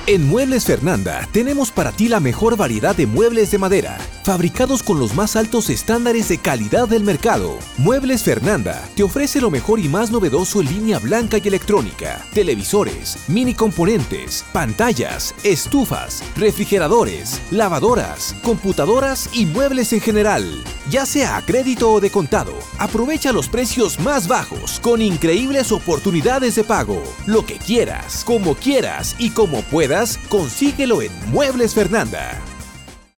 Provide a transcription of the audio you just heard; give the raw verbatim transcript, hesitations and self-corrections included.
En Muebles Fernanda tenemos para ti la mejor variedad de muebles de madera, fabricados con los más altos estándares de calidad del mercado. Muebles Fernanda te ofrece lo mejor y más novedoso en línea blanca y electrónica, televisores, mini componentes, pantallas, estufas, refrigeradores, lavadoras, computadoras y muebles en general. Ya sea a crédito o de contado, aprovecha los precios más bajos con increíbles oportunidades de pago. Lo que quieras, como quieras y como puedas, consíguelo en Muebles Fernanda.